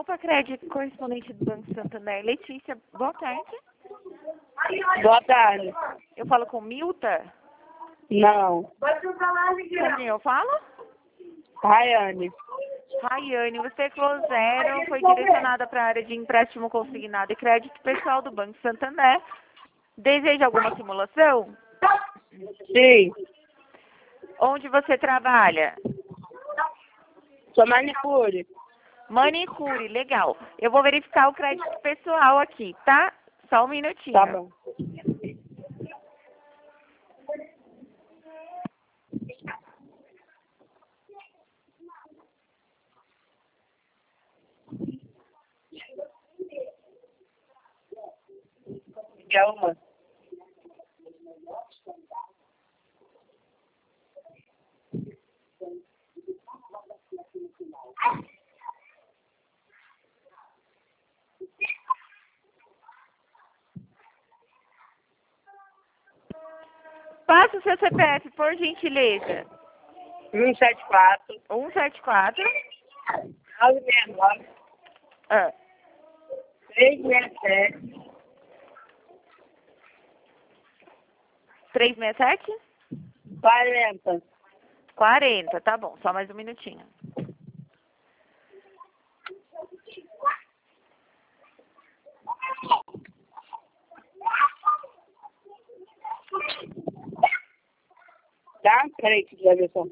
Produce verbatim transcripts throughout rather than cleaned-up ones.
Opa, crédito correspondente do Banco Santander. Letícia, boa tarde. Boa tarde. Eu falo com Milta? Não. Com quem eu falo? Rayane. Rayane, você falou zero, foi direcionada para a área de empréstimo consignado e crédito pessoal do Banco Santander. Deseja alguma simulação? Sim. Onde você trabalha? Sou manicure. Manicure, legal. Eu vou verificar o crédito pessoal aqui, tá? Só um minutinho. Tá bom. Quer uma? Passa o seu C P F, por gentileza. um sete quatro, um sete quatro, nove seis nove, ah, três seis sete, três seis sete, quarenta. quarenta, tá bom, só mais um minutinho. Tá? Peraí, que já ver só.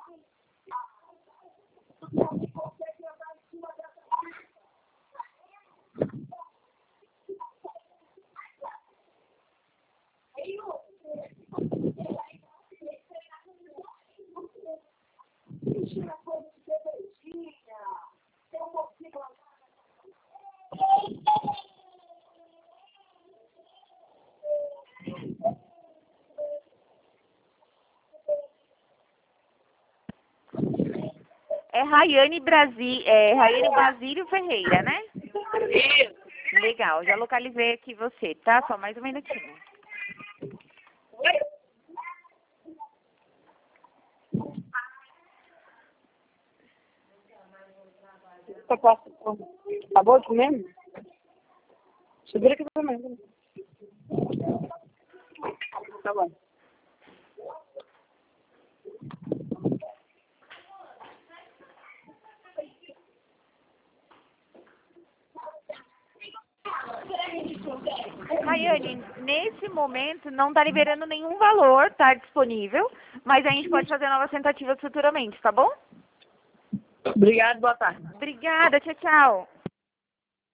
É Rayane Brasi, é Rayane Basílio Ferreira, né? Isso. Legal, já localizei aqui você, tá? Só mais um minutinho. Eu posso. Acabou de comer? Segura aqui também. Tá bom. Rayane, nesse momento não tá liberando nenhum valor, tá disponível, mas a gente pode fazer novas tentativas futuramente, tá bom? Obrigado, boa tarde. Obrigada, tchau, tchau.